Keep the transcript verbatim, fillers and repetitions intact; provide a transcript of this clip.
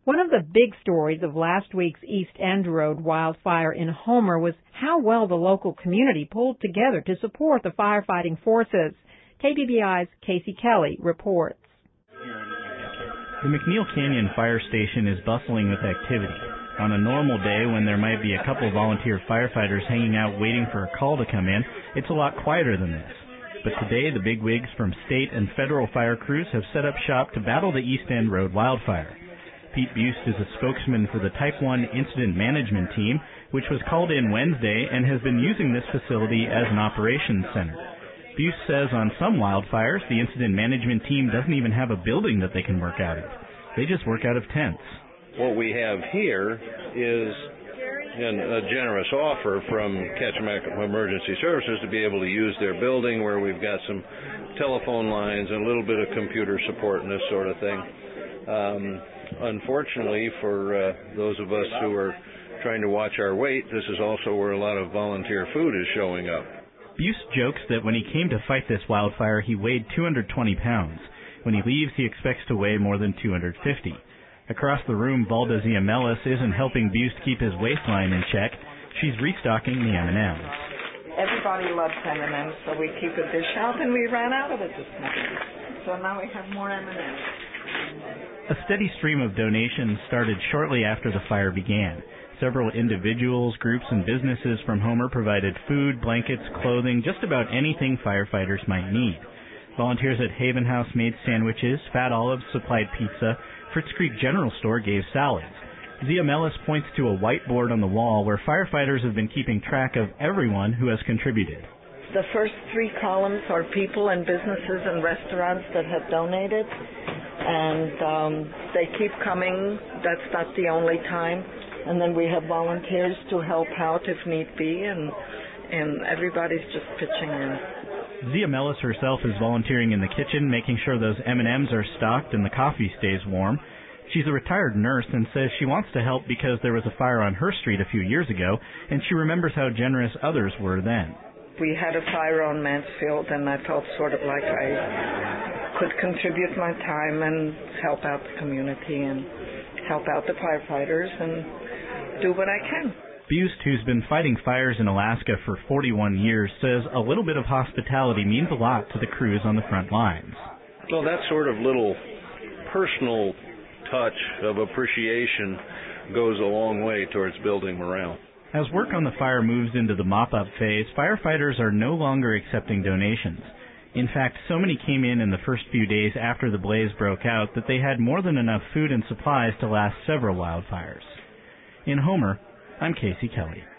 One of the big stories of last week's East End Road wildfire in Homer was how well the local community pulled together to support the firefighting forces. K B B I's Casey Kelly reports. The McNeil Canyon Fire Station is bustling with activity. On a normal day, when there might be a couple volunteer firefighters hanging out waiting for a call to come in, it's a lot quieter than this. But today, the bigwigs from state and federal fire crews have set up shop to battle the East End Road wildfire. Pete Buist is a spokesman for the Type one Incident Management Team, which was called in Wednesday and has been using this facility as an operations center. Buist says on some wildfires, the Incident Management Team doesn't even have a building that they can work out of. They just work out of tents. What we have here is an, a generous offer from Ketchum Emergency Services to be able to use their building where we've got some telephone lines and a little bit of computer support and this sort of thing. Um, unfortunately, for uh, those of us who are trying to watch our weight, this is also where a lot of volunteer food is showing up. Buist jokes that when he came to fight this wildfire, he weighed two hundred twenty pounds. When he leaves, he expects to weigh more than two hundred fifty. Across the room, Valda Ziamelis isn't helping Buist keep his waistline in check. She's restocking the M and M's. Everybody loves M and M's, so we keep a dish out, and we ran out of it this morning. So now we have more M and M's. A steady stream of donations started shortly after the fire began. Several individuals, groups, and businesses from Homer provided food, blankets, clothing, just about anything firefighters might need. Volunteers at Haven House made sandwiches, Fat Olives supplied pizza, Fritz Creek General Store gave salads. Ziamelis points to a whiteboard on the wall where firefighters have been keeping track of everyone who has contributed. The first three columns are people and businesses and restaurants that have donated, and um, they keep coming. That's not the only time. And then we have volunteers to help out if need be, and and everybody's just pitching in. Ziamelis herself is volunteering in the kitchen, making sure those M and M's are stocked and the coffee stays warm. She's a retired nurse and says she wants to help because there was a fire on her street a few years ago, and she remembers how generous others were then. We had a fire on Mansfield, and I felt sort of like I could contribute my time and help out the community and help out the firefighters and do what I can. Buist, who's been fighting fires in Alaska for forty-one years, says a little bit of hospitality means a lot to the crews on the front lines. Well, that sort of little personal touch of appreciation goes a long way towards building morale. As work on the fire moves into the mop-up phase, firefighters are no longer accepting donations. In fact, so many came in in the first few days after the blaze broke out that they had more than enough food and supplies to last several wildfires. In Homer, I'm Casey Kelly.